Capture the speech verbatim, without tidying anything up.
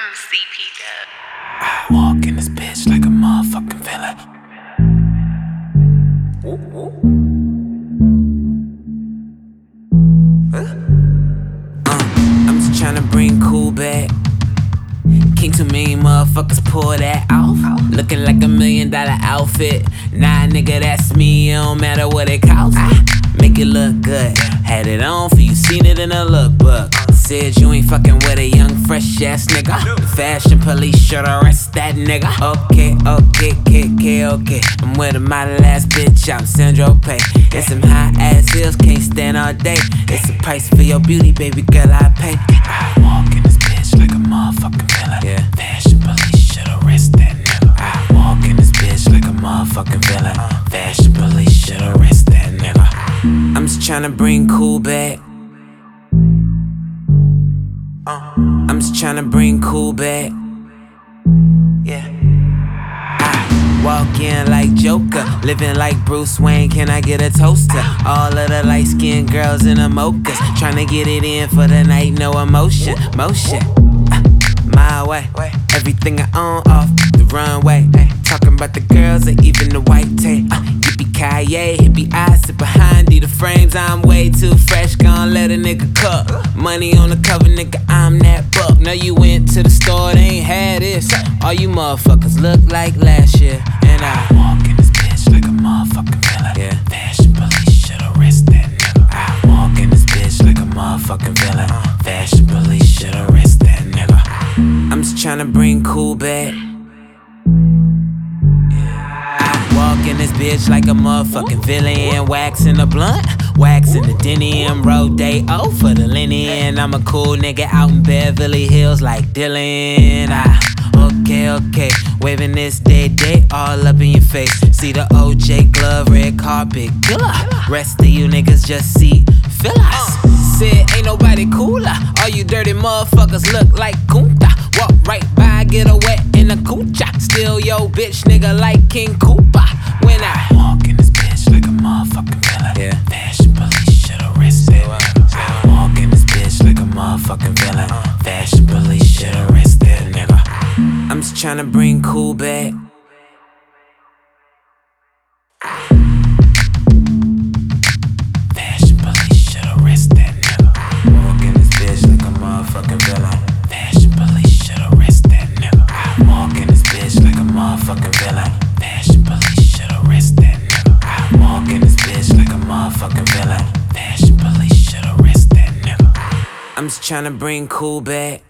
C P Dub. I walk in this bitch like a motherfucking villain. Ooh, ooh. Huh? Uh, I'm just tryna bring cool back. King too many motherfuckers pull that off. Looking like a million dollar outfit. Nah, nigga, that's me. It don't matter what it costs. Make it look good. Had it on for you, seen it in a lookbook. Said you ain't fucking with a young, fresh ass nigga. Fashion police should arrest that nigga. Okay, okay, okay, okay, okay. I'm with a model ass bitch, I'm Sandro Pay. And some high ass heels, can't stand all day. It's the price for your beauty, baby girl, I pay. I walk in this bitch like a motherfucking villain. Yeah. Fashion police should arrest that nigga. I walk in this bitch like a motherfucking villain. Fashion police should arrest that nigga. I'm just tryna bring cool back. Uh, I'm just tryna bring cool back. Yeah. I walk in like Joker, living like Bruce Wayne. Can I get a toaster? All of the light skinned girls in the mochas, tryna get it in for the night, no emotion, motion. Uh, my way, everything I own off the runway. Talking about the girls or even the white tape. Uh, Yippee-ki-yay, hippie eyes sit behind the frames. I'm way too fresh, gon' let a nigga cook. Money on the cover, nigga, I'm that buck. Know you went to the store, they ain't had this. All you motherfuckers look like last year. And I walk in this bitch like a motherfucking villain. Yeah. Fashion police should arrest that nigga. I walk in this bitch like a motherfucking villain. Fashion police should arrest that nigga. I'm just tryna bring cool back. Walk in this bitch like a motherfucking villain. Waxing the blunt, waxing the denim. Rodeo for the linen. I'm a cool nigga out in Beverly Hills like Dylan. I, okay, okay, waving this day, day all up in your face. See the O J glove, red carpet killer. Rest of you niggas just see fillers. Said ain't nobody cooler. All you dirty motherfuckers look like Kunta. Walk right by, get a wet in a coocha. Steal yo bitch nigga like King Koopa. When I walk in this bitch like a motherfucking villain. Yeah. Fashion police should arrest that nigga. I walk in this bitch like a motherfucking villain. Fashion police should arrest that nigga. I'm just tryna bring cool back. Fashion police should arrest that nigga. I walk in this bitch like a motherfucking villain. Fashion police should arrest that nigga. I walk in this bitch like a motherfucking villain. Fashion police should arrest that nigga. I walk in this bitch like a motherfucking villain. Fashion police should arrest that nigga. I'm just tryna bring cool back.